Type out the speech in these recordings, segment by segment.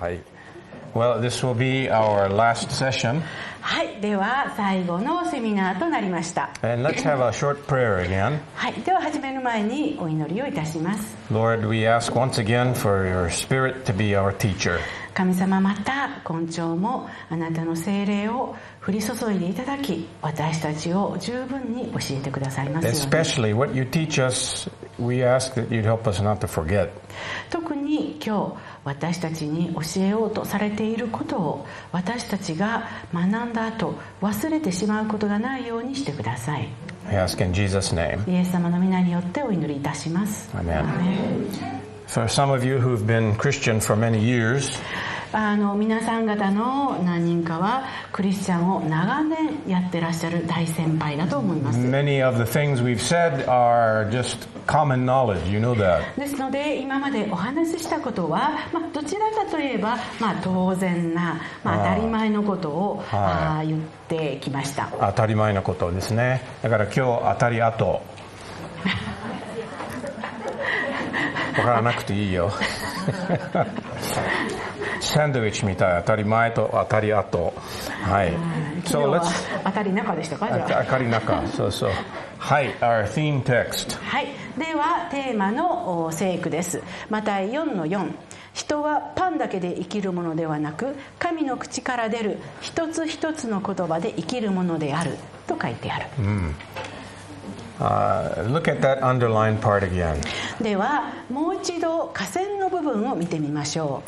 はい。Well, this will be our last session. はい、では最後のセミナーとなりました。 And let's have a short prayer again. はい、では始める前にお祈りをいたします。 Lord, we ask once again for your Spirit to be our teacher. 神様、また今朝もあなたの聖霊を降り注いでいただき、私たちを十分に教えてくださいますように。 Especially what you teach us, we ask that you'd help us not to forget. 特に今日私たちに教えようとされていることを私たちが学んだ後忘れてしまうことがないようにしてください。 I ask in Jesus' name. イエス様の皆によってお祈りいたします。 Amen. For some of you who've been Christian for many years, 皆さん方の何人かはクリスチャンを長年やってらっしゃる大先輩だと思います。 many of the things we've said are just common knowledge. You know that. ですので今までお話ししたことは、どちらかといえば、当然な、当たり前のことを言ってきました。 当たり前のことですね。だから今日当たり後わからなくていいよ。サンドイッチみたい。当たり前と当たり後。はい。 昨日は当たり中でしたか？じゃあ。 当たり中。そうそう。はい。Our theme text。 はい。ではテーマの聖句です。マタイ 4-4。人はパンだけで生きるものではなく、神の口から出る一つ一つの言葉で生きるものであると書いてある。 Look at that underlined part again. ではもう一度下線の部分を見てみましょ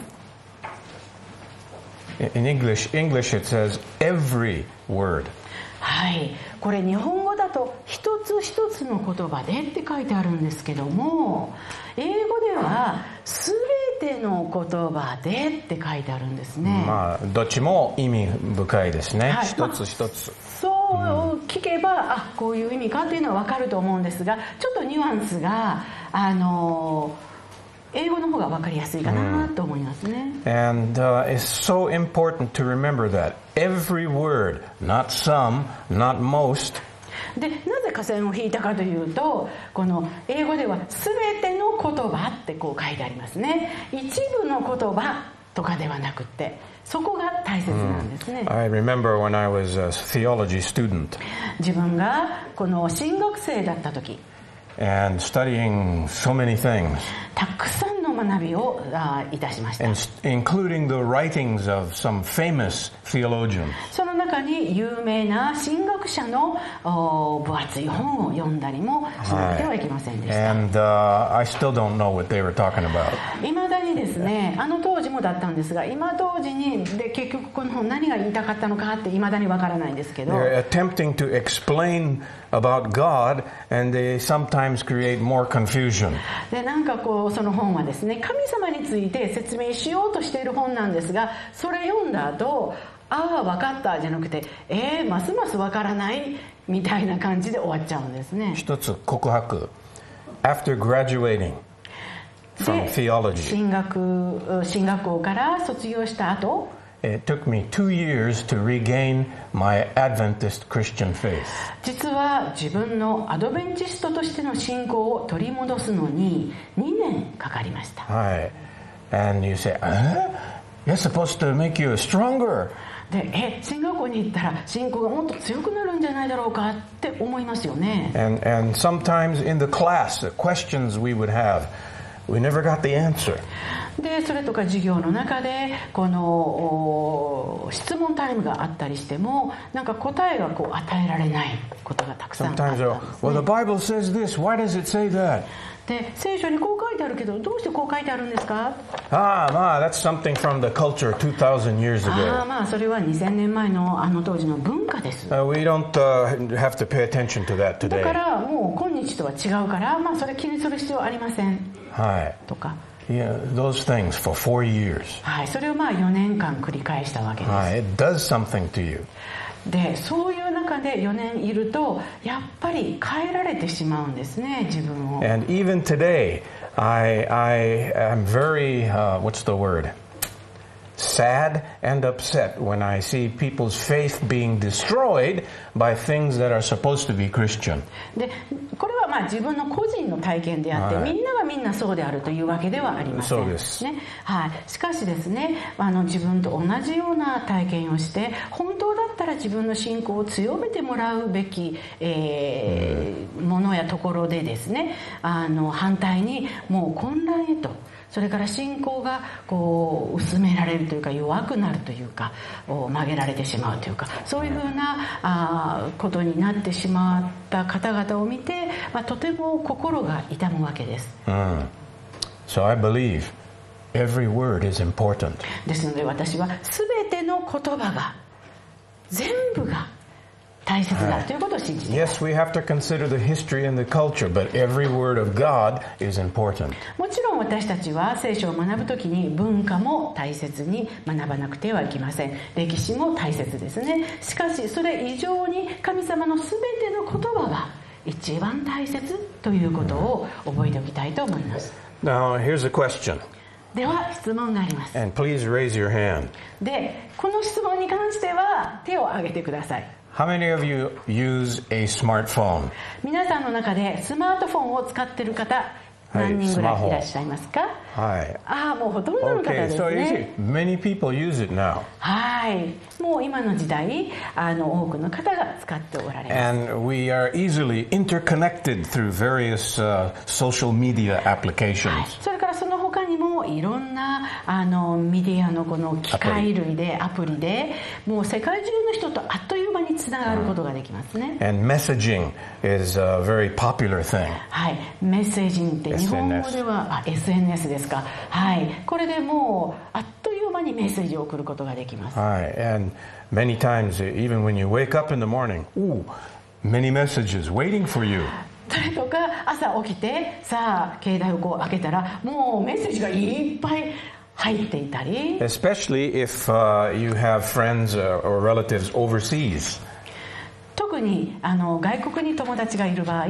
う。In English it says every word. はい、これ日本語だと一つ一つの言葉でって書いてあるんですけども、英語では全ての言葉でって書いてあるんですね。 どっちも意味深いですね。一つ一つ。 そう聞けば、こういう意味かっていうのは分かると思うんですが、ちょっとニュアンスが英語の方が分かりやすいかなと思いますね。 And it's so important to remember that every word, not some, not most. で、なぜ下線を引いたかというと、この英語では全ての言葉ってこう書いてありますね。一部の言葉とかではなくて、そこが大切なんですね。 I remember when I was a theology student. 自分がこの神学生だった時。 And studying so many things. たくさんの学びをいたしました。 Including the writings of some famous theologians. その中に有名な神学者の分厚い本を読んだりもしなくてはいけませんでした。 And I still don't know what they were talking about. 未だにですね、当時もだったんですが、今当時にで結局この本何が言いたかったのかって未だにわからないんですけど。 They're attempting to explain about God, and they sometimes create more confusion. で、なんかこうその本はですね、神様について説明しようとしている本なんですが、それ読んだ後、分かったじゃなくて、ますます分からないみたいな感じで終わっちゃうんですね。 一つ告白。After graduating from theology. 神学校から卒業した後、 It took me 2 years to regain my Adventist Christian faith. 実は自分のアドベンチストとしての信仰を取り戻すのに2年かかりました。 はい。And you say, It's supposed to make you stronger. で、神学校に行ったら信仰がもっと強くなるんじゃないだろうかって思いますよね。 And sometimes in the class, the questions we would have, we never got the answer. で、それとか授業の中でこの質問タイムがあったりしても、なんか答えがこう与えられないことがたくさんあったんですね。 Well, the Bible says this. Why does it say that? で、聖書にこう書いてあるけど、どうしてこう書いてあるんですか？ That's something from the culture 2,000 years ago. それは2000年前の当時の文化です。 We don't have to pay attention to that today. だからもう今日とは違うから、それ気にする必要はありません。 はい。 とか。 Yeah, those things for 4 years. はい、それを4年間繰り返したわけです。 It does something to you. で、そういう中で4年いるとやっぱり変えられてしまうんですね、自分を。 And even today, I am very what's the word? sad and upset when I see people's faith being destroyed by things that are supposed to be Christian. で、これは自分の個人の体験であって、みんながみんなそうであるというわけではありません。 そうです。 ね、はい。しかしですね、自分と同じような体験をして、本当だったら自分の信仰を強めてもらうべき、ものやところでですね、反対にもう混乱へと、それから信仰が薄められるというか弱くなるというか曲げられてしまうというか、そういうふうなことになってしまった方々を見て、とても心が痛むわけです。 So I believe every word is important. ですので私は全ての言葉が全部が大切だということを信じています。 Yes, we have to consider the history and the culture, but every word of God is important. もちろん私たちは聖書を学ぶときに文化も大切に学ばなくてはいけません。歴史も大切ですね。しかしそれ以上に神様のすべての言葉が一番大切ということを覚えておきたいと思います。 Now, here's a question. では質問があります。 And please raise your hand. で、この質問に関しては手を挙げてください。 How many of you use a smartphone? 皆さんの中でスマートフォンを使っている方、何人ぐらいいらっしゃいますか？ はい。 もうほとんどの方ですね。 Okay, so you see, many people use it now. はい。もう今の時代、多くの方が使っておられます。 And we are easily interconnected through various social media applications. はい。それからその他にもいろんなメディアのこの機械類でアプリでもう世界中の人とあっという間につながることができますね。 And messaging is a very popular thing. はい。メッセージって日本語ではSNS ですか。はい。これでもうあっという間にメッセージを送ることができます。 はい。And many times, even when you wake up in the morning, many messages waiting for you. それとか朝起きてさあ携帯を開けたらもうメッセージがいっぱい入っていたり。 Especially if you have friends or relatives overseas. 特に外国に友達がいる場合。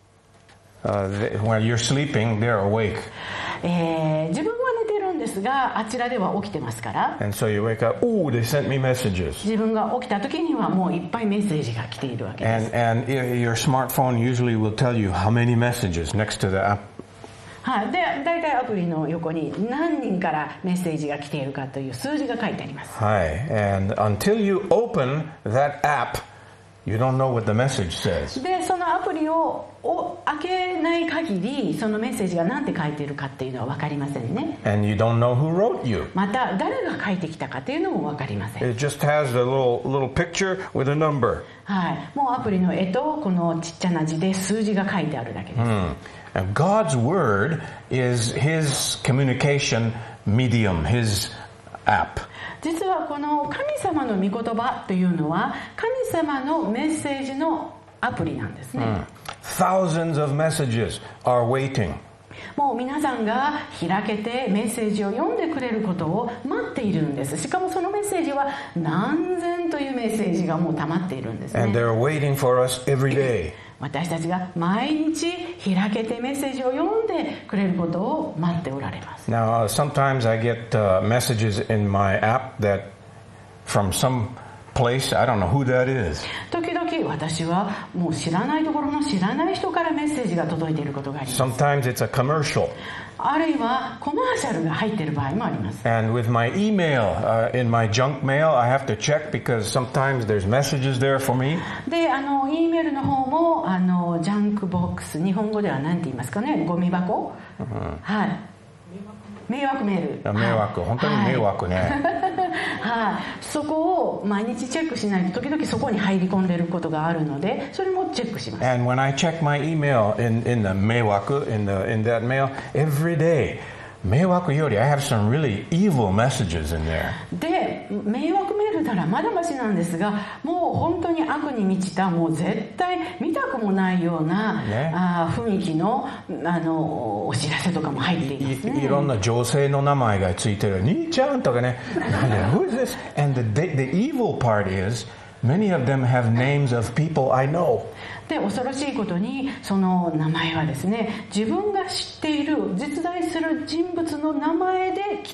While you're sleeping, they're awake. 自分は寝てるんですがあちらでは起きてますから。 And so you wake up, they sent me messages. 自分が起きた時にはもういっぱいメッセージが来ているわけです。 And your smartphone usually will tell you how many messages next to the app. はい。で、大体アプリの横に何人からメッセージが来ているかという数字が書いてあります。 はい。And until you open that app,You don't know what the message says. で、そのアプリを開けない限り、そのメッセージが何て書いているかっていうのは分かりませんね。 And you don't know who wrote you. また、誰が書いてきたかっていうのも分かりません。 It just has a little picture with a number. はい。もうアプリの絵とこのちっちゃな字で数字が書いてあるだけです。 And God's word is His communication medium, His app. 実はこの神様の御言葉というのは神様のメッセージのアプリなんですね。 Thousands of messages are waiting. もう皆さんが開けてメッセージを読んでくれることを待っているんです。しかもそのメッセージは何千というメッセージがもう溜まっているんですね。 And they're waiting for us every day. 私たちが毎日開けてメッセージを読んでくれることを待っておられます。 Now, sometimes I get messages in my app that from some place, I don't know who that is. 時々私はもう知らないところの知らない人からメッセージが届いていることがあります。 Sometimes it's a commercial. あるいはコマーシャルが入っている場合もあります。 And with my email, in my junk mail, I have to check because sometimes there's messages there for me. で、E メールの方もジャンクボックス、日本語では何て言いますかね、ゴミ箱、はい。迷惑メール。 迷惑、本当に迷惑ね。 はい。そこを毎日チェックしないと時々そこに入り込んでいることがあるので、それもチェックします。 And when I check my email in the 迷惑 in that mail every day, 迷惑より I have some really evil messages in there. で、迷惑メールならまだましなんですが、もう本当に悪に満ちた、もう絶対見たくもないような、ね、雰囲気のお知らせとかも入っていますね。 いろんな女性の名前がついてる、兄ちゃんとかね。Who is this? And the evil part is, many of them have names of people I know. で、恐ろしいことにその名前はですね、自分が知っている実在する人物の名前で来て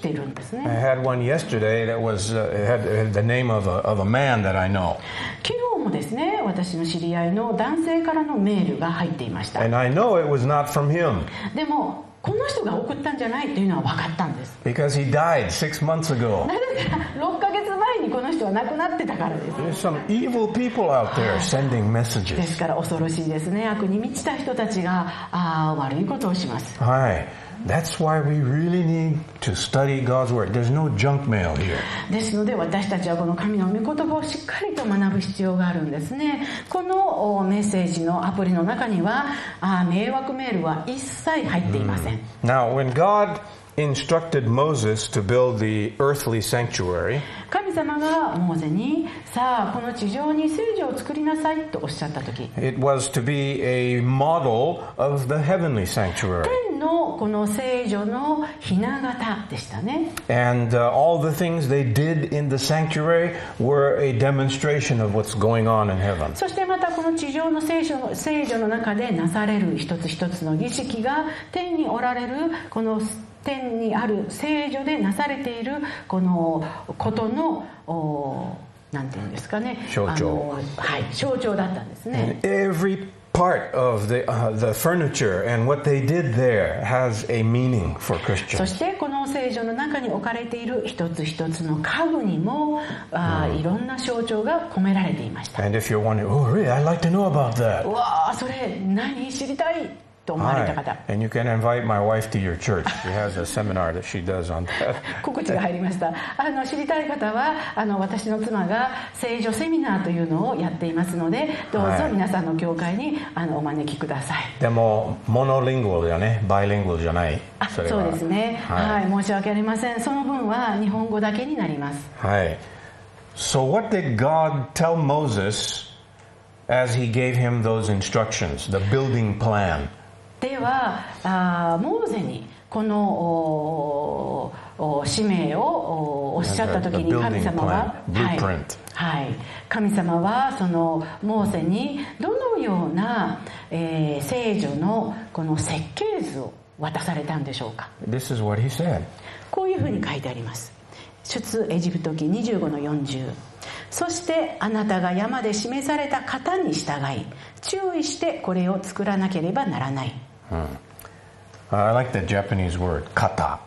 っているんですね。 I had one yesterday that was had the name of a man that I know. 昨日もですね、私の知り合いの男性からのメールが入っていました。 And I know it was not from him でもこの人が送ったんじゃないというのは分かったんです。 because he died 6 months ago. なぜなら6ヶ月前にこの人は亡くなってたからです。 There's some evil people out there sending で messages. すから恐ろしいですね。悪に満ちた人たちが悪いことをします。 Hi. That's why we really need to study God's Word. There's no junk mail here. ですので私たちはこの神の御言葉をしっかりと学ぶ必要があるんですね。このメッセージのアプリの中には迷惑メールは一切入っていません。 Now, when God instructed Moses to build the earthly sanctuary, 神様がモーゼにさあこの地上に聖所を作りなさいとおっしゃった時、 it was to be a model of the heavenly sanctuary. 天のこの聖女の雛形でしたね。 And all the things they did in the sanctuary were a demonstration of what's going on in heaven. そしてまたこの地上の聖女の中でなされる一つ一つの儀式が天におられるこの天にある聖女でなされているこのことのなんていうんですかね、 象徴。 はい、象徴だったんですね。 And every part of the furniture and what they did there has a meaning for そ Christians. してこの聖女の中に置かれている一つ一つの家具にもいろんな象徴が込められていました。 And if you're wondering, oh really, I'd like to know about that. うわーそれ何知りたいと思われた方、 And you can invite my wife to your church. She has a seminar that she does on that. 告知が入りました。知りたい方は私の妻が聖女セミナーというのをやっていますので、どうぞ皆さんの教会にお招きください。 でもモノリンゴルだね、バイリンゴルじゃない。 そうですね、はい、申し訳ありません。その分は日本語だけになります。 はい。So what did God tell Moses as he gave him those instructions, the building plan? ではモーゼにこの使命をおっしゃった時に神様は、はい、神様はそのモーゼにどのような、聖女のこの設計図を渡されたんでしょうか。 This is what he said. こういうふうに書いてあります。出エジプト記25の40。そしてあなたが山で示された型に従い注意してこれを作らなければならない。 I like the Japanese word, kata.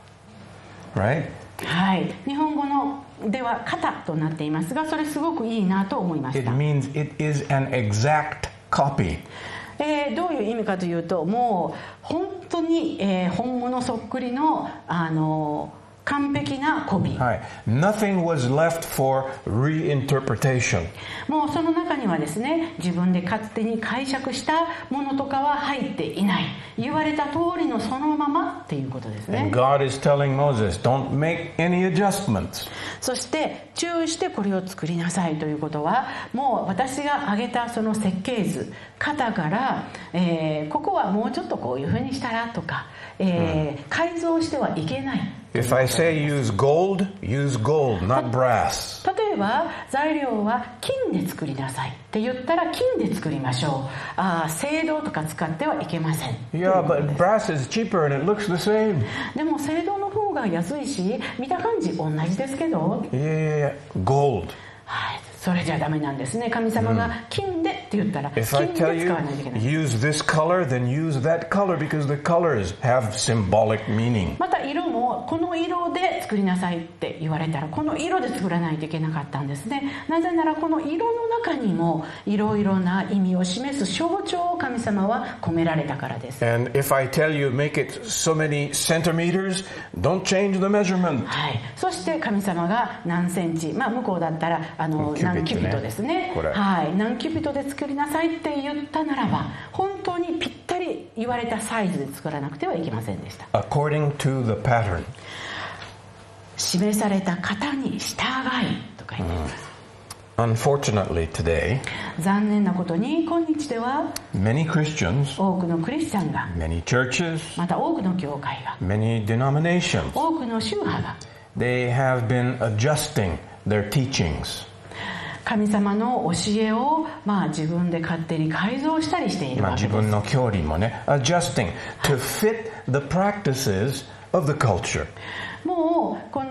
Right? はい。日本語のでは型となっていますが、それすごくいいなと思いまし It た。 means it is an exact copy. どういう意味かというと、もう本当に、本物そっくりの完璧なコピー。 はい。Nothing was left for reinterpretation. もうその中にはですね、自分で勝手に解釈したものとかは入っていない。言われた通りのそのままっていうことですね。 And God is telling Moses, don't make any adjustments. そして注意してこれを作りなさいということは、もう私が挙げたその設計図、型から、ここはもうちょっとこういうふうにしたらとか、改造してはいけない。 If I say use gold, use gold, not brass. 例えば材料は金で作りなさいって言ったら金で作りましょう。青銅とか使ってはいけません。 Yeah, but brass is cheaper and it looks the same. でも青銅の方が安いし見た感じ同じですけど、 Yeah, gold. はい、それじゃダメなんですね。神様が金でって言ったら If I 金 tell で you 使わないといけない。 use this color, then use that color because the colors have symbolic meaning. また色もこの色で作りなさいって言われたらこの色で作らないといけなかったんですね。なぜならこの色の中にもいろいろな意味を示す象徴を神様は込められたからです。 And if I tell you make it so many centimeters, don't change the measurement. はい、そして神様が何センチ、向こうだったら何キュビトですね。はい、何キュビトで作りなさいって言ったならば本当にぴったり言われたサイズで作らなくてはいけませんでした。 According to the pattern. 示された型に従いと書いてあります。 Unfortunately today, 残念なことに今日では many Christians, 多くのクリスチャンが many churches, また多くの教会が many denominations, 多くの宗派が they have been adjusting their teachings. 神様の教えを自分で勝手に改造したりしているわけです。 自分の教理もね、adjusting to fit the practices of the culture. もうこ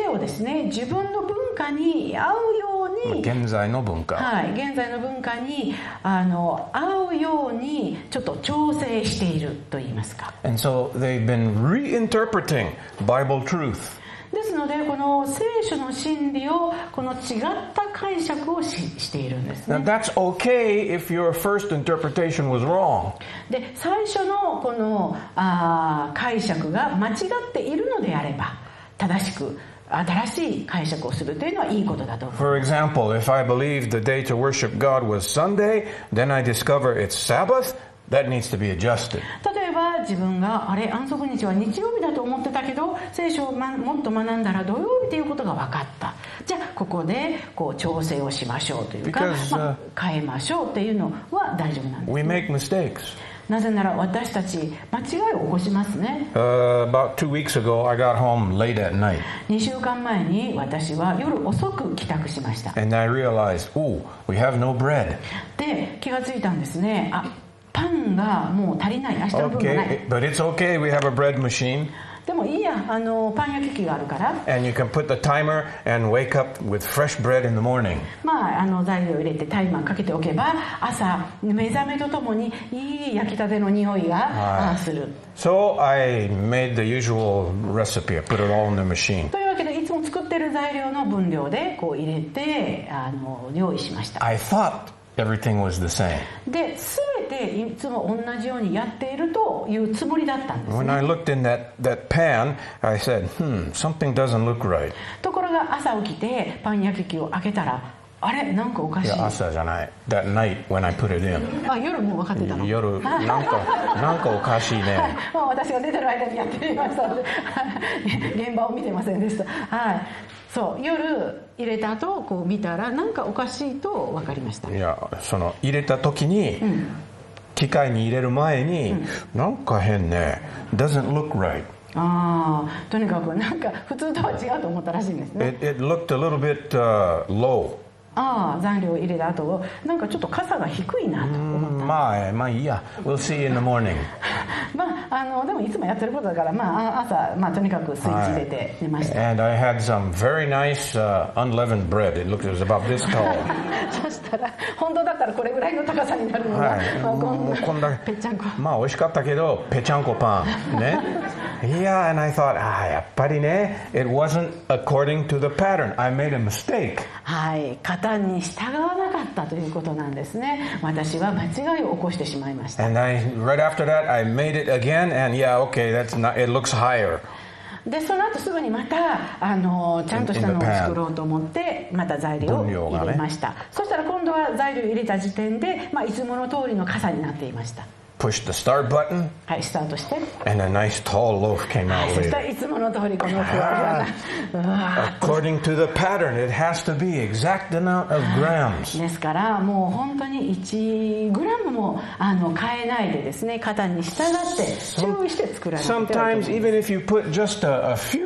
をですね、自分の文化に合うように、 現在の文化。 はい、現在の文化に合うようにちょっと調整していると言いますか。 And so they've been reinterpreting Bible truth. ですので、この聖書の真理をこの違った解釈をしているんですね。 Now that's okay if your first interpretation was wrong. で、最初のこの解釈が間違っているのであれば、正しく新しい解釈をするというのはいいことだと思います。 For example, if I believed the day to worship God was Sunday, then I discover it's Sabbath, that needs to be adjusted. 例えば自分が安息日は日曜日だと思ってたけど、聖書をもっと学んだら土曜日ということが分かった。じゃあここで調整をしましょうというか、変えましょうというのは大丈夫なんです、ね。 We make mistakes. なぜなら私たち間違いを起こしますね。 About 2 weeks ago, I got home late at night. 2週間前に私は夜遅く帰宅しました。 And I realized, we have no bread. で、気がついたんですね。パンがもう足りない。明日の分がない。 Okay, but it's okay. We have a bread machine. でもいいや、パン焼き器があるから。 And you can put the timer and wake up with fresh bread in the morning. 材料を入れてタイマーかけておけば、朝目覚めとともにいい焼きたての匂いがする。 So I made the usual recipe. I put it all in the machine. というわけで、いつも作ってる材料の分量で入れて用意しました。 I thought everything was the same. で、全ていつも同じようにやっているというつもりだったんですね。 When I looked in that pan, I said, something doesn't look right. ところが朝起きてパン焼き器を開けたら、あれなんかおかしい。 朝じゃない。That night when I put it in. 夜もう分かってたの。 夜なんかおかしいね。 私が出てる間にやってみましたので現場を見てませんでした。はい。そう、夜入れた後見たらなんかおかしいと分かりました。 いや、その入れた時に、機械に入れる前に、なんか変ね。Doesn't look right. とにかくなんか普通とは違うと思ったらしいんですね。 It looked a little bit low. 材料を入れた後、なんかちょっと傘が低いなと思った。 まあいいや。We'll see you in the morning. でもいつもやってることだから、朝、とにかくスイッチ入れて寝ました。 And I had some very nice unleavened bread. It was about this tall. そしたら、本当だったらこれぐらいの高さになるのが、 こんなぺっちゃんこ。 美味しかったけど、ぺちゃんこパン。ね。Yeah, and I thought, やっぱりね、it wasn't according to the pattern. I made a mistake. はい、型に従わなかったということなんですね。私は間違いを起こしてしまいました。 And right after that, I made it again, and okay, it looks higher. で、その後すぐにまたちゃんとしたのを作ろうと思ってまた材料を入れました。そしたら今度は材料を入れた時点で、いつもの通りの傘になっていました。 Push the start button. はい、スタートして。 And a nice tall loaf came out そしたらいつもの通りこのふわふわな。 According to the pattern, it has to be exact amount of grams. ですからもう本当に1グラムも変えないでですね、型に従って注意して作られている。 Sometimes even if you put just a few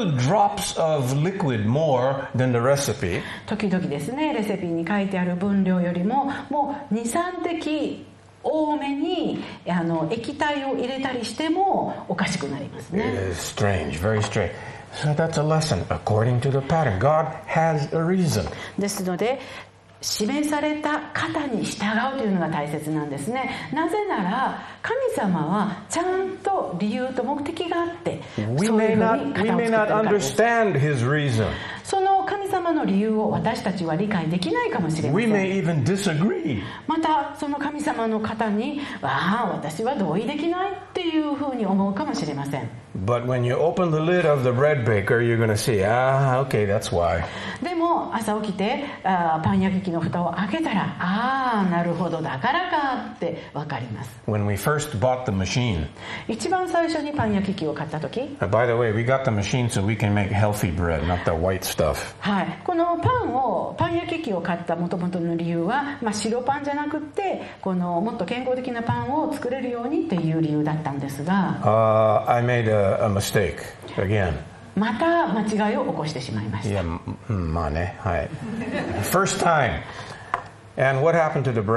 drops of liquid more than the recipe. 時々ですね、レシピに書いてある分量よりももう 2,3 滴多めに液体を入れたりしてもおかしくなりますね。 It is strange, very strange. So that's a lesson. According to the pattern, God has a reason. ですので、示された型に従うというのが大切なんですね。なぜなら神様はちゃんと理由と目的があって、 We may not understand His reason. その神様の理由を私たちは理解できないかもしれません。 We may even disagree. またその神様の方に私は同意できないっていうふうに思うかもしれません。 But when you open the lid of the bread baker, you're going to see, okay, that's why. でも朝起きてパン焼き器の蓋を開けたら、なるほど、だからかって分かります。 When we first bought the machine. 一番最初にパン焼き器を買った時。 By the way, we got the machine so we can make healthy bread, not the white stuff. はい。このパン焼き器を買った元々の理由は、白パンじゃなくってもっと健康的なパンを作れるようにっていう理由だったんですが。 I made a mistake again. また間違いを起こしてしまいました。 まあね、はい。First time. And what happened to the bread?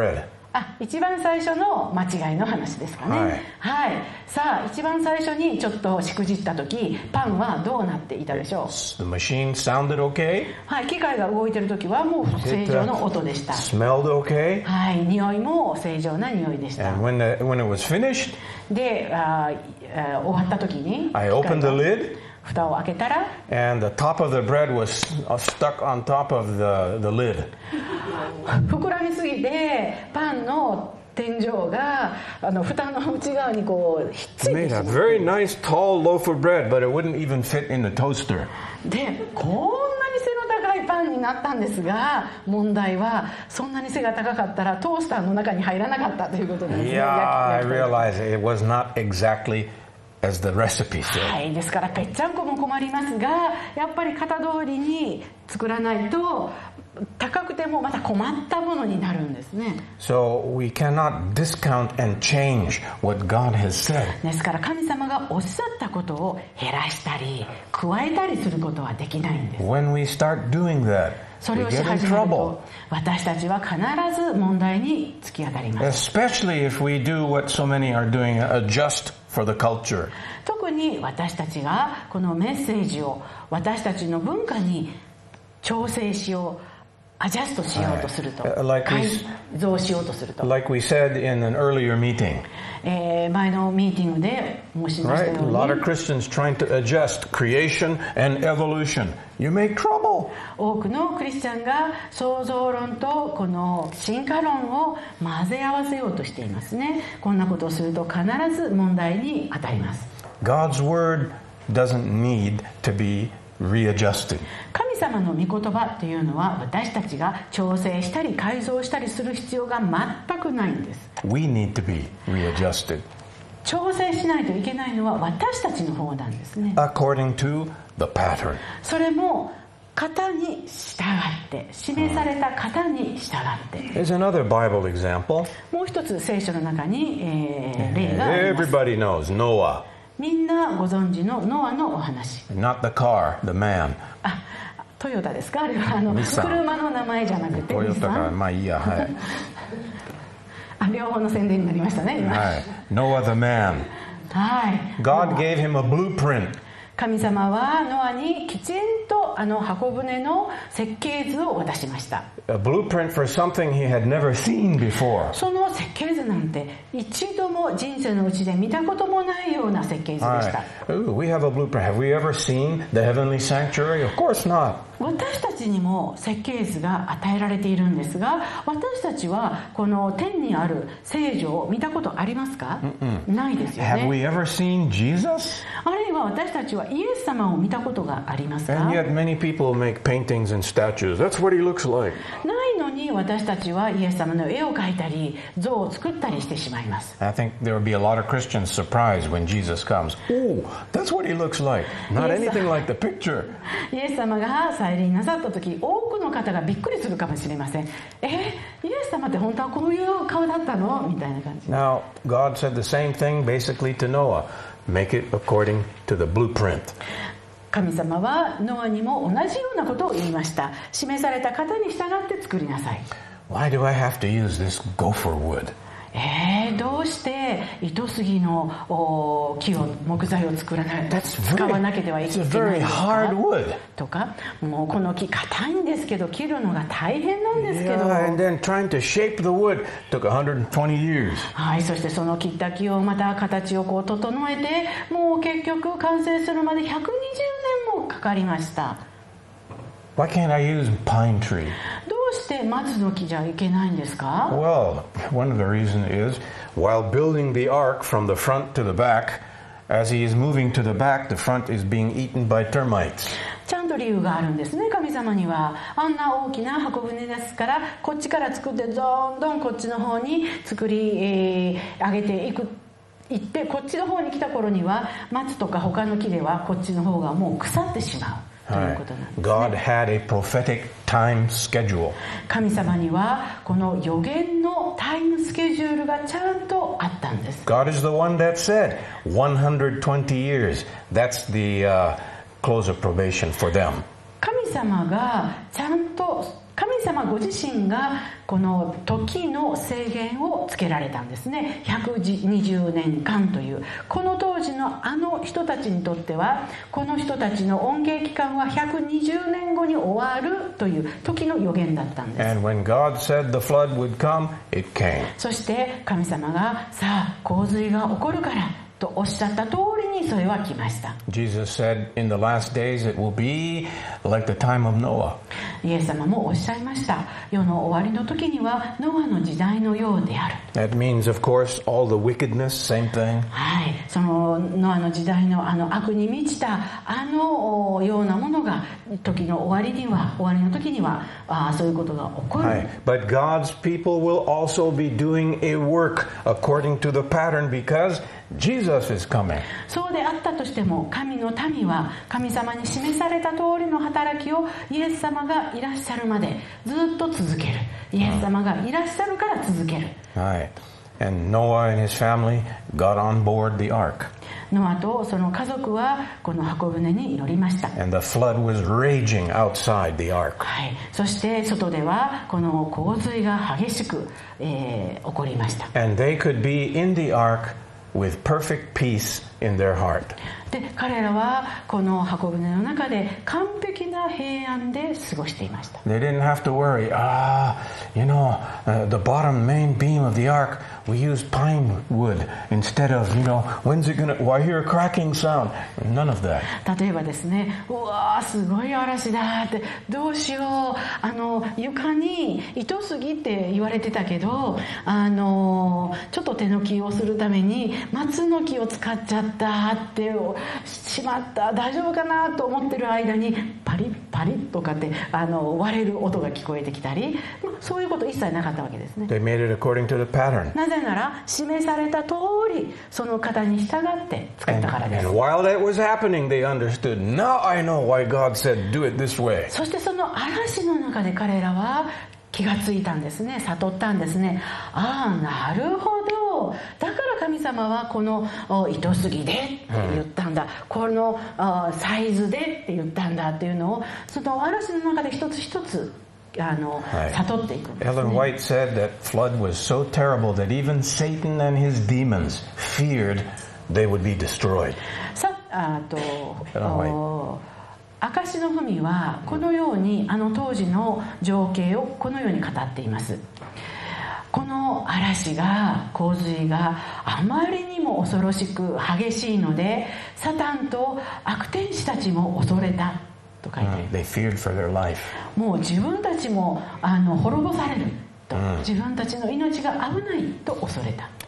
一番最初の間違いの話ですかね。はい。さあ、一番最初にちょっとしくじった時、パンはどうなっていたでしょう？ The machine sounded okay? はい、機械が動いている時はもう正常の音でした。 Smelled okay? はい、匂いも正常な匂いでした。 And when it was finished, で、終わった時に I opened the lid, 蓋を開けたら and the top of the bread was stuck on top of the lid. 膨らみすぎてパンの天井が蓋の内側にこうひっついてしまう。 Made a very nice tall loaf of bread, but it wouldn't even fit in the toaster. で、こんなに背の高いパンになったんですが、問題はそんなに背が高かったらトースターの中に入らなかったということなんですね。 Yeah, I realized it was not exactly as the recipe said. はい、ですからぺっちゃんこも困りますが、やっぱり型通りに作らないと高くてもまた困ったものになるんですね。 So we cannot discount and change what God has said. ですから神様がおっしゃったことを減らしたり加えたりすることはできないんです。 When we start doing that, それ we をし get in 始める trouble. と私たちは必ず問題に突き当たります。 Especially if we do what so many are doing, adjust for the culture. 特に私たちがこのメッセージを私たちの文化に調整しよう、アジャストしようとすると、改造しようとすると、 Like we said in an earlier meeting, 前のミーティングで申しました right? よ A う lot of に、 Christians trying to adjust creation and evolution. You make trouble. 多くのクリスチャンが創造論とこの進化論を混ぜ合わせようとしていますね。こんなことをすると必ず問題に当たります。 God's word doesn't need to be readjusted. 神様の御言葉というのは私たちが調整したり改造したりする必要が全くないんです。 We need to be readjusted 調整しないといけないのは私たちの方なんですね。 according to the pattern. それも型に従って示された型に従って。 There's another Bible example. もう一つ聖書の中に、例があります。 Everybody knows Noah. みんなご存知のノアのお話。 Not the car, the man. トヨタですか？あれは日産車の名前じゃなくてトヨタか、まあいいや、はい。 両方の宣伝になりましたね今。 はい。Noah the man. はい。 God gave him a blueprint. 神様はノアにきちんと箱舟の設計図を渡しました。 A blueprint for something he had never seen before. その設計図なんて一度も人生のうちで見たこともないような設計図でした。 Ooh, we have a blueprint. Have we ever seen the heavenly sanctuary? Of course not. 私たちにも設計図が与えられているんですが、私たちはこの天にある聖女を見たことありますか？ないですよ Have we ね。 ever seen Jesus? あるいは私たちはイエス様を見たことがありますか？ And yet many people make paintings and statues. That's what he looks like. ないのに私たちはイエス様の絵を描いたり像を作ったりしてしまいます。 I think there will be a lot of Christians surprised when Jesus comes. Oh, that's what he looks like. Not Yes. anything like the picture. イエス様が再臨なさった時、多くの方がびっくりするかもしれません。イエス様って本当はこういう顔だったの？みたいな感じ。 Now, God said the same thing basically to Noah. Make it according to the blueprint. 神様はノアにも同じようなことを言いました。示された型に従って作りなさい。 Why do I have to use this gopher wood? どうして糸杉の木材を使わなければいけないんですかとか、もうこの木硬いんですけど切るのが大変なんですけど、 Yeah, and then trying to shape the wood took 120 years. はい、そしてその切った木をまた形をこう整えて、もう結局完成するまで120年もかかりました。 Why can't I use pine tree? どうして松の木じゃいけないんですか？ Well, one of the reasons is while building the ark from the front to the back, as he is moving to the back, the front is being eaten by termites. ちゃんと理由があるんですね。神様にはあんな大きな箱舟ですから、こっちから作ってどんどんこっちの方に作り、上げていってこっちの方に来た頃には松とか他の木ではこっちの方がもう腐ってしまう。 God had a prophetic time schedule. 神様にはこの予言のタイムスケジュールがちゃんとあったんです。 God is the one that said 120 years. That's the close of probation for them. 神様がちゃんと神様ご自身がこの時の制限をつけられたんですね。120年間というこの当時のあの人たちにとっては、この人たちの恩恵期間は120年後に終わるという時の予言だったんです。 And when God said the flood would come, it came. そして神様がさあ洪水が起こるからとおっしゃった通りにそれは来ました。 Jesus said, in the last days it will be like the time of Noah. イエス様もおっしゃいました。世の終わりの時にはノアの時代のようである。 That means, of course, all the wickedness, same thing. はい、そのノアの時代の悪に満ちたようなものが時の終わりの時にはそういうことが起こる。 But God's people will also be doing a work according to the pattern because Jesus is coming. そうであったとしても神の民は神様に示された通りの働きをイエス様がいらっしゃるまでずっと続ける。イエス様がいらっしゃるから続ける。 And Noah and his family got on board the ark. ノアとその家族はこの箱舟に乗りました。 And the flood was raging outside the ark. はい、そして外ではこの洪水が激しく、起こりました。 And they could be in the ark with perfect peace in their heart. で彼らはこの箱舟の中で完璧な平安で過ごしていました。 They didn't have to worry. The bottom main beam of the ark, we used pine wood instead of, when's it gonna? Well, I hear a cracking sound. None of that. 例えばですね、うわーすごい嵐だってどうしよう、床に糸杉って言われてたけど、ちょっと手抜きをするために松の木を使っちゃったってしまった大丈夫かなと思ってる間にパリッパリッとかって割れる音が聞こえてきたり、そういうこと一切なかったわけですね。 They made it according to the pattern. なぜなら示された通りその方に従って作ったからです。 And while that was happening, they understood. Now I know why God said, do it this way. そしてその嵐の中で彼らは気がついたんですね。悟ったんですね。なるほど。だから神様はこの糸杉でって言ったんだ、このサイズでって言ったんだっていうのをその嵐の中で一つ一つ悟っていくんですね。 Ellen White said that flood was so terrible that even Satan and his demons feared they would be destroyed. 証しの文はこのように当時の情景をこのように語っています。この嵐が洪水があまりにも恐ろしく激しいのでサタンと悪天使たちも恐れたと書いてあります。 They feared for their life. もう自分たちも滅ぼされると、自分たちの命が危ないと恐れた。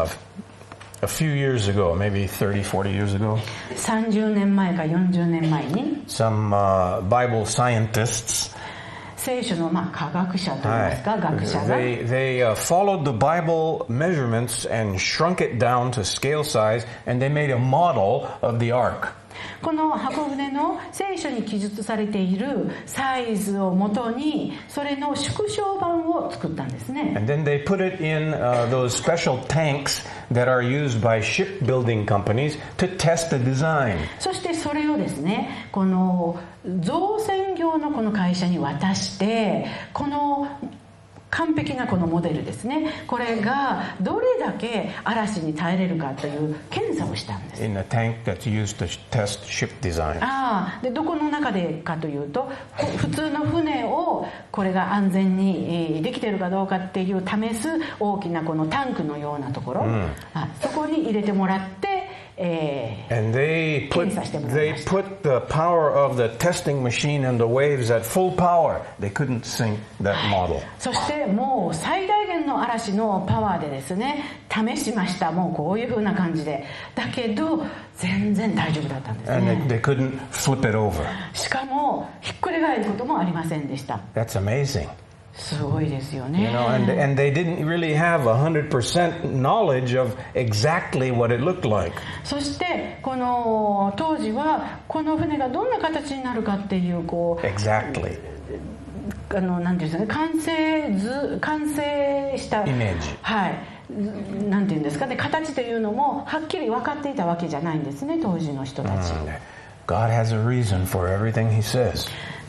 A few years ago, maybe 30, 40 years ago, 30年前か40年前に some Bible scientists 聖書の科学者といいますか、学者が they followed the Bible measurements and shrunk it down to scale size, and they made a model of the ark. この箱舟の聖書に記述されているサイズをもとにそれの縮小版を作ったんですね。 And then they put it in those special tanks that are used by shipbuilding companies to test the design. そしてそれをですね、この造船業のこの会社に渡してこの完璧なこのモデルですね、これがどれだけ嵐に耐えれるかという検査をしたんです。 In a tank that's used to test ship design. でどこの中でかというと普通の船をこれが安全にできているかどうかっていう試す大きなこのタンクのようなところ、そこに入れてもらって、 And they put the power of the testing machine and the waves at full power. They couldn't sink that model. そしてもう最大限の嵐のパワーでですね試しました。もうこういう風な感じでだけど全然大丈夫だったんですね。 And they couldn't flip it over. しかもひっくり返ることもありませんでした。 That's amazing. すごいですよね。 And they didn't really have 100% knowledge of exactly what it looked like. そしてこの当時はこの船がどんな形になるかっていう Exactly. なんていうんですかね、完成したイメージ。 はい。なんていうんですかね、形というのもはっきり分かっていたわけじゃないんですね、当時の人たち。 God has a reason for everything he says.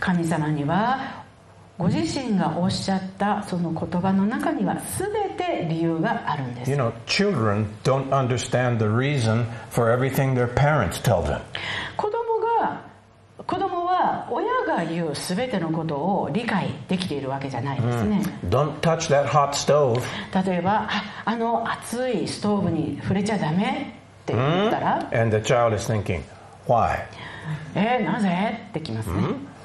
神様にはご自身がおっしゃったその言葉の中には全て理由があるんです。 You know, children don't understand the reason for everything their parents tell them. 子供は親が言う全てのことを理解できているわけじゃないですね。 Don't touch that hot stove. 例えば、あの熱いストーブに触れちゃダメって言ったら、 And the child is thinking, why? なぜってきますね。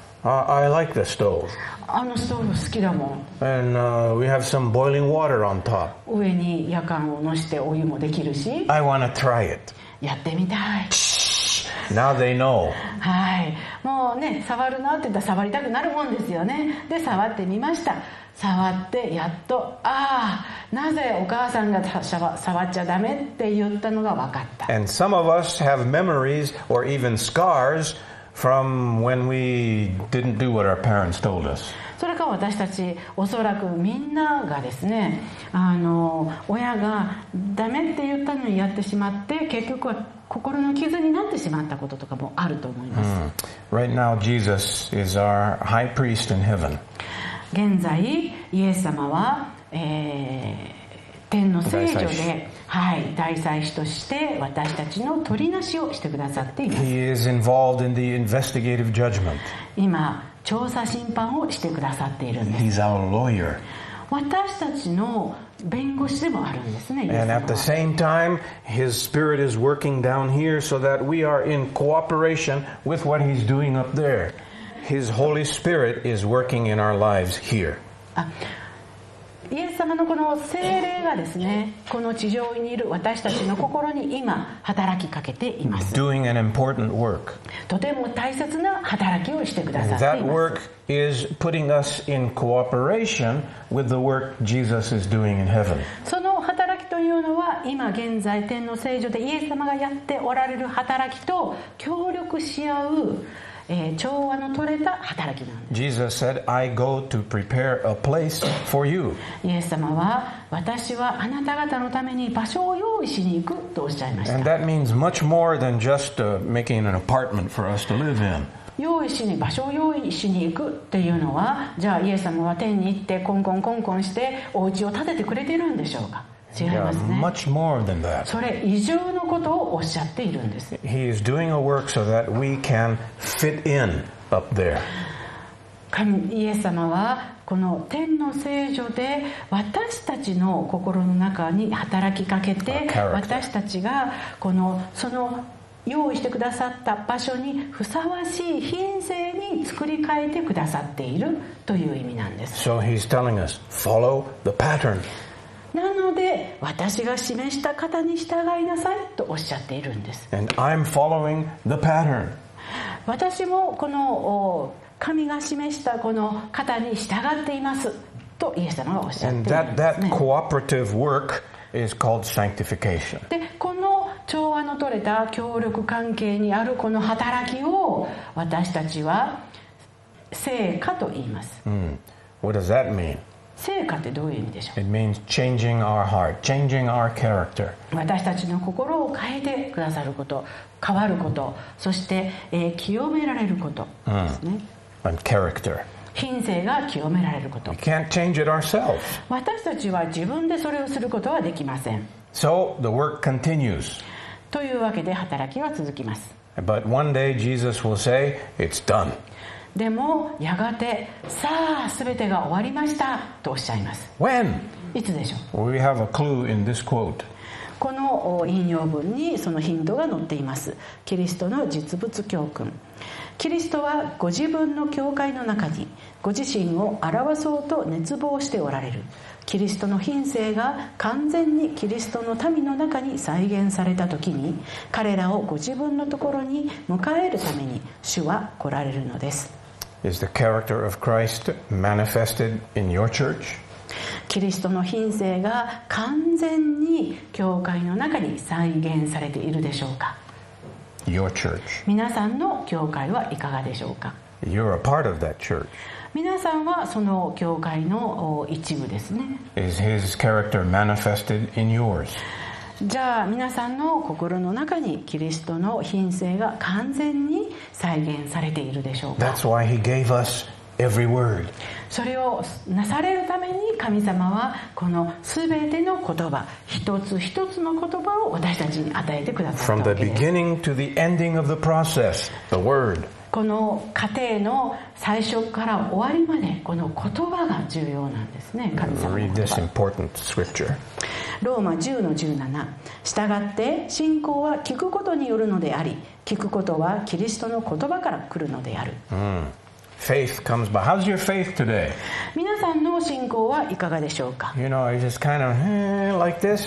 I like the stove. あのストーブ好きだもん。 And we have some boiling water on top. 上に夜間をのしてお湯もできるし、 I want to try it. やってみたい。 Now they know. はい。もうね、触るなって言ったら触りたくなるもんですよね。で、触ってみました。触ってやっと、なぜお母さんが触っちゃダメって言ったのが分かった。 And some of us have memories or even scars from when we didn't do what our parents told us. それから私たちおそらくみんながですね、親がダメって言ったのにやってしまって結局は心の傷になってしまったこととかもあると思います。 Right now, Jesus is our high priest in heaven. 現在イエス様は、天の聖女で、大祭司として私たちの取りなしをしてくださっています。 He is involved in the investigative judgment. 今調査審判をしてくださっているんです。 He's our lawyer. 私たちの弁護士でもあるんですね。 And at the same time, His Spirit is working down here so that we are in cooperation with what He's doing up there. His Holy Spirit is working in our lives here. イエス様のこの聖霊がですね、この地上にいる私たちの心に今働きかけています。 Doing an important work. とても大切な働きをしてくださ And ってい that ます。 work is putting us in cooperation with the work Jesus is doing in heaven. その働きというのは今現在天の聖女でイエス様がやっておられる働きと協力し合う調和の取れた働きなんです。 Jesus said, I go to prepare a place for you. イエス様は私はあなた方のために場所を用意しに行くとおっしゃいました。 And that means much more than just making an apartment for us to live in. 場所を用意しに行くっていうのは、じゃあイエス様は天に行ってコンコンしてお家を建ててくれてるんでしょうか。違いますね。 Much more than that. それ以上のことをおっしゃっているんです。 He is doing a work so that we can fit in up there. イエス様はこの天の聖女で私たちの心の中に働きかけて、私たちがその用意してくださった場所にふさわしい品性に作り変えてくださっているという意味なんです。 So he's telling us, follow the pattern. なので私が示した方に従いなさいとおっしゃっているんです。 And I'm following the pattern. 私もこの神が示したこの方に従っていますとイエス様がおっしゃっているんですね。 And that cooperative work is called sanctification. でこの調和の取れた協力関係にあるこの働きを私たちは聖化と言います。 What does that mean? 聖化ってどういう意味でしょう。 It means changing our heart, changing our character. 私たちの心を変えてくださること、変わること、そして、清められることですね。 And character. 品性が清められること。 We can't change it ourselves. 私たちは自分でそれをすることはできません。 So the work continues. というわけで働きは続きます。 But one day Jesus will say, it's done. でもやがてさあ全てが終わりましたとおっしゃいます。 When? いつでしょう。 We have a clue in this quote. この引用文にそのヒントが載っています。キリストの実物教訓。キリストはご自分の教会の中にご自身を表そうと熱望しておられる。キリストの品性が完全にキリストの民の中に再現された時に、彼らをご自分のところに迎えるために主は来られるのです。 Is the character of Christ manifested in your church? キリストの品性が完全に教会の中に再現されているでしょうか。 Your church. 皆さんの教会はいかがでしょうか。 You're a part of that church. 皆さんはその教会の一部ですね。 Is his character manifested in yours? じゃあ皆さんの心の中にキリストの品性が完全に再現されているでしょうか。 That's why He gave us every word. それをなされるために神様はこの全ての言葉、一つ一つの言葉を私たちに与えてくださっ From たわ the けです。 beginning to the ending of the process, the word. この過程の最初から終わりまでこの言葉が重要なんですね。神様の Read 言 this 葉。 important scripture. ローマ10の17。したがって信仰は聞くことによるのであり、聞くことはキリストの言葉から来るのである。 Faith comes by. How's your faith today? 皆さんの信仰はいかがでしょうか。 You know, you just kind of like this.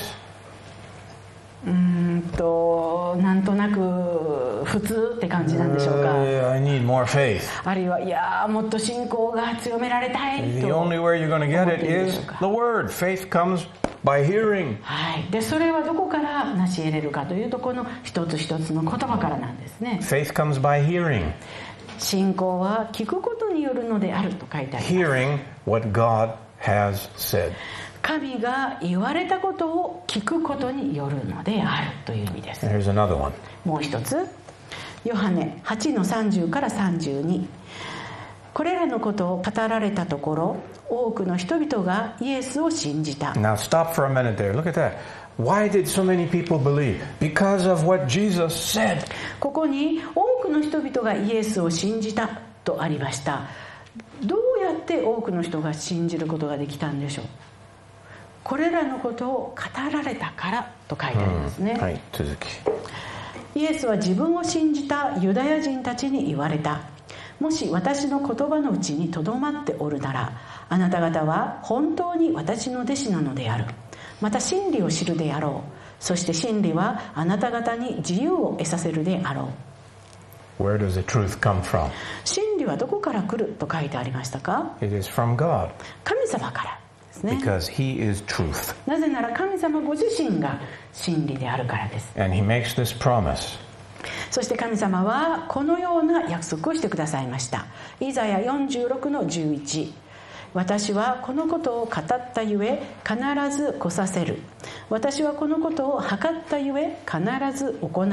なんとなく普通って感じなんでしょうか。 I need more faith. あるいはいやもっと信仰が強められたい The と only way you're going to get 思っ it ているでし is ょうか。 the word. Faith comes by hearing. はい、でそれはどこから成し得れるかというとこの一つ一つの言葉からなんですね。 Faith comes by hearing. 信仰は聞くことによるのであると書いてあります。 Hearing what God has said. 神が言われたことを聞くことによるのであるという意味です。 Here's another one. もう一つ、ヨハネ8の30から32。これらのことを語られたところ、多くの人々がイエスを信じた。 Now stop for a minute there. Look at that. Why did so many people believe? Because of what Jesus said. ここに多くの人々がイエスを信じたとありました。どうやって多くの人が信じることができたんでしょう。これらのことを語られたからと書いてありますね。 はい、続き。 イエスは自分を信じたユダヤ人たちに言われた。もし私の言葉のうちにとどまっておるなら、あなた方は本当に私の弟子なのである。また真理を知るであろう。そして真理はあなた方に自由を得させるであろう。 Where does the truth come from? 真理はどこから来ると書いてありましたか。 It is from God. 神様からですね。 Because He is truth. なぜなら神様ご自身が真理であるからです。 And He makes this promise. そして神様はこのような約束をしてくださいました。イザヤ46の11。私はこのことを語ったゆえ必ず来させる。私はこのことを計ったゆえ必ず行う。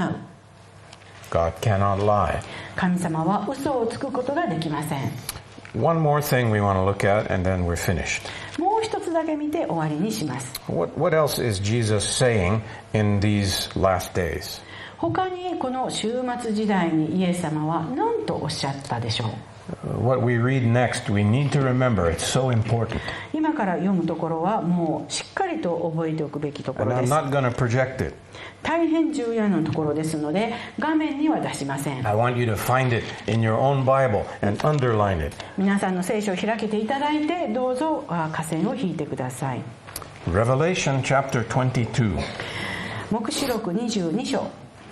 God cannot lie. 神様は嘘をつくことができません。 One more thing we want to look at and then we're finished. もう一つだけ見て終わりにします。 What else is Jesus saying in these last days? 他にこの終末時代にイエス様は何とおっしゃったでしょう。 What we read next, we need to remember. It's so important. 今から読むところはもうしっかりと覚えておくべきとこ And ろ I'm です。 not going to project it. 大変重要なところですので画面には出しません。 I want you to find it in your own Bible and underline it. 皆さんの聖書を開けていただいてどうぞ下線を引いてください。 Revelation chapter 22. 黙示録22章。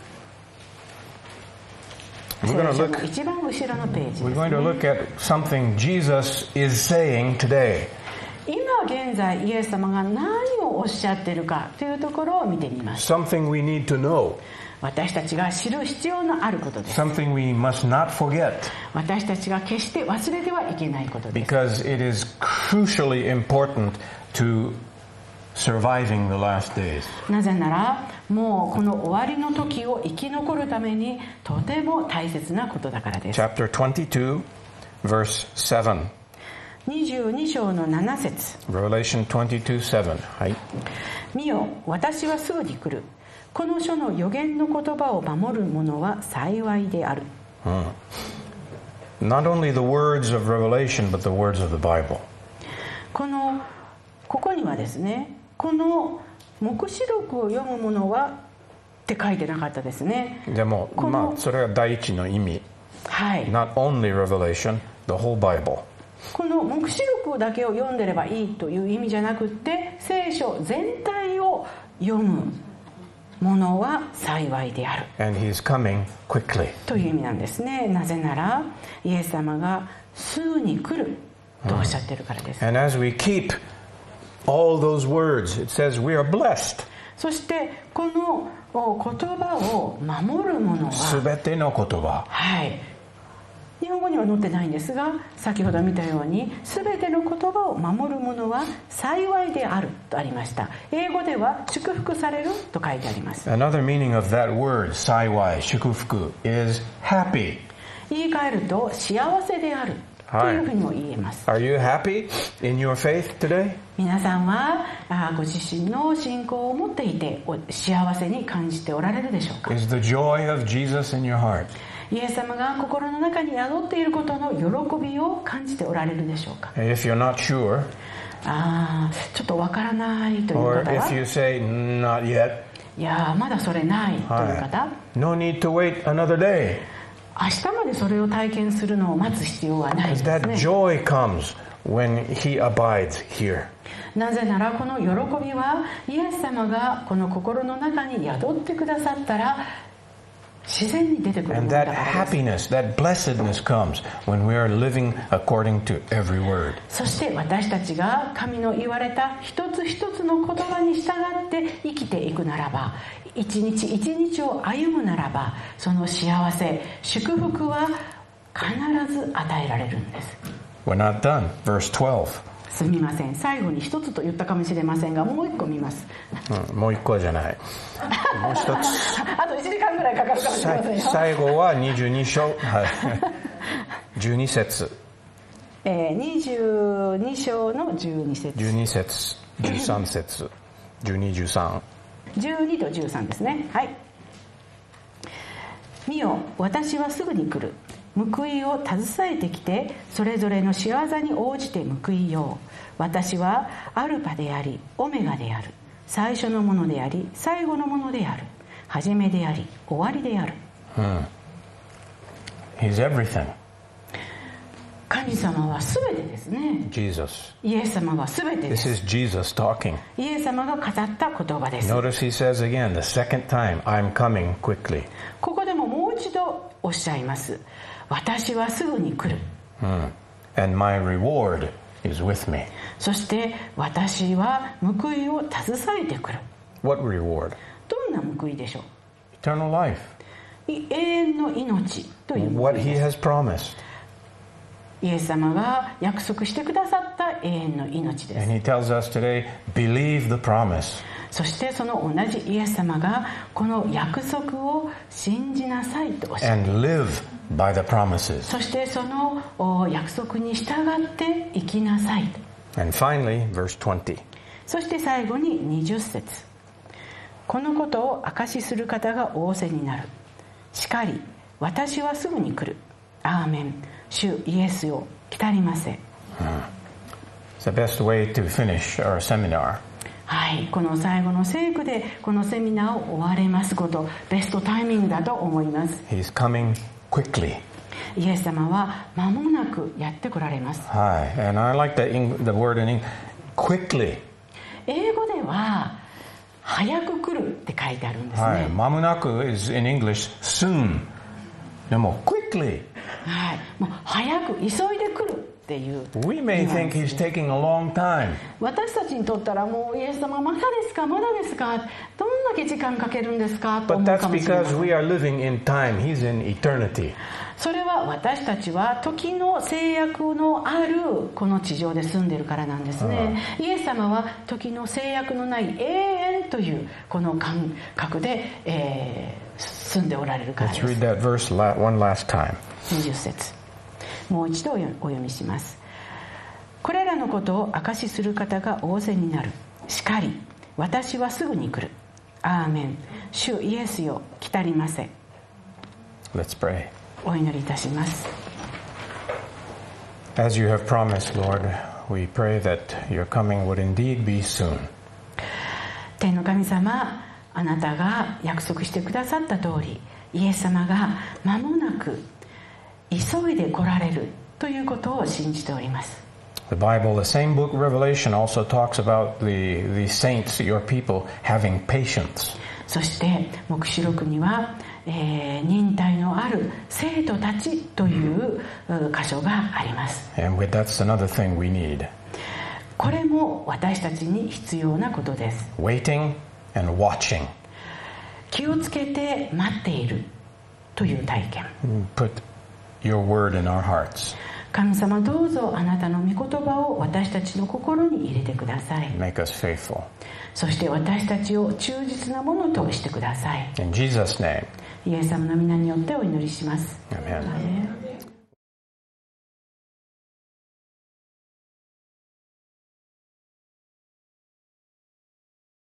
We're 聖 going to 書の look 一番後ろのページ we're です going to ね。 look at something Jesus is saying today. 今現在イエス様が何をおっしゃっているかというところを見てみます。 Something we need to know. 私たちが知る必要のあることです。 Something we must not forget 私たちが決して忘れてはいけないことです。 because it is crucially important to surviving the last days. なぜならもうこの終わりの時を生き残るためにとても大切なことだからです。 Chapter 22, verse 7. 22章の7節。 Revelation 22:7. はい。 見よ、私はすぐに来る。この書の預言の言葉を守る者は幸いである。 Not only the words of Revelation, but the words of the Bible. ここにはですね、この黙示録を読む者はって書いてなかったですね。 でも、まあ、それが第一の意味。 はい。 Not only Revelation, the whole Bible. この黙示録だけを読んでればいいという意味じゃなくって聖書全体を読む者は幸いである And he's coming quickly. という意味なんですね。なぜならイエス様がすぐに来るとおっしゃってるからです。 And as we keep all those words, it says we are blessed. そしてこの言葉を守る者はすべての言葉。 はい、 日本語には載ってないんですが、先ほど見たように全ての言葉を守る者は幸いであるとありました。英語では祝福されると書いてあります。 Another meaning of that word, 幸い, 祝福, is happy. 言い換えると幸せであるというふうにも言えます。 Are you happy in your faith today? 皆さんはご自身の信仰を持っていて幸せに感じておられるでしょうか。 Is the joy of Jesus in your heart? イエス様が心の中に宿っていることの喜びを感じておられるでしょうか。 If you're not sure, ちょっとわからないという or 方は、 if you say not yet, いやまだそれないという方、 no need to wait another day. 明日までそれを体験するのを待つ必要はないです That ね。 joy comes when He abides here. なぜならこの喜びはイエス様がこの心の中に宿ってくださったら自然に出てくるもの And だ that からです。 happiness, that blessedness comes when we are living according to every word. そして私たちが神の言われた一つ一つの言葉に従って生きていくならば、一日一日を歩むならば、その幸せ、祝福は必ず与えられるんです。 We're not done. Verse 12. すみません、最後に一つと言ったかもしれませんが、もう一個見ます。 もう一個じゃない。もう一つ。 あと1時間ぐらいかかるかもしれませんよ。 最後は22章。はい。12節。 22章の12節。 12節、13節、12、13。 12と13ですね。はい。見よ、私はすぐに来る。報いを携えてきて、それぞれの仕業に応じて報いよう。私はアルパでありオメガである。最初のものであり最後のものである。初めであり終わりである。 He's everything. 神様はすべてですね。 Jesus. イエス様はすべてで This す。 is Jesus talking. イエス様が語った言葉です。 Notice he says again, the second time, I'm coming quickly. ここでももう一度おっしゃいます。私はすぐに来る。 And my reward is with me. そして私は報いを携えてくる。 What reward? どんな報いでしょう。 Eternal life. 永遠の命という報 What い he です。 has promised. イエス様が約束してくださった永遠の命で And す。 he tells us today, believe the promise. そしてその同じイエス様がこの約束を信じなさいとおっしゃる。 And live by the promises. そしてその約束に従って生きなさいと。 And finally, verse 20. そして最後に20節。このことを証しする方が仰せになる。しかり、私はすぐに来る。アーメン。主イエスよ、来たりませ。 It's the best way to finish our seminar. はい、この最後の聖句でこのセミナーを終われますこと、ベストタイミングだと思います。 He's coming quickly. イエス様は間もなくやって来られます。 Hi, and I like the word in English, quickly. 英語では早く来るって書いてあるんですね。 Hi, 間もなく is in English soon. でも quickly. はい、もう早く急いで来るっていう。 We may think he's taking a long time. 私たちにとったらもうイエス様まだですかまだですか、どんだけ時間かけるんですかと But 思う that's かもしれませ because ん。 we are living in time. He's in eternity. それは私たちは時の制約のあるこの地上で住んでるからなんですね。イエス様は時の制約のない永遠というこの感覚で、住んでおられるからで Let's す。 read that verse one last time. 20節もう一度お読みします。これらのことを証しする方が仰せになる。しかり、私はすぐに来る。アーメン。主イエスよ、来たりませ。 Let's pray. お祈りいたします。 As you have promised, Lord, we pray that your coming would indeed be soon. 天の神様、あなたが約束してくださった通り、イエス様が間もなく急いで来られるということを信じております。 The Bible, the same book, Revelation, also talks about the saints, your people, having patience. そして黙示録には、忍耐のある生徒たちという箇所があります。 And that's another thing we need. これも私たちに必要なことです。 Waiting and watching. 気をつけて待っているという体験。 Put your word in our hearts. 神様どうぞあなたの御言葉を私たちの心に入れてください。 Make us faithful. そして私たちを忠実なものとしてください。 In Jesus' name, イエス様の皆によってお祈りします。 amen. アーメン。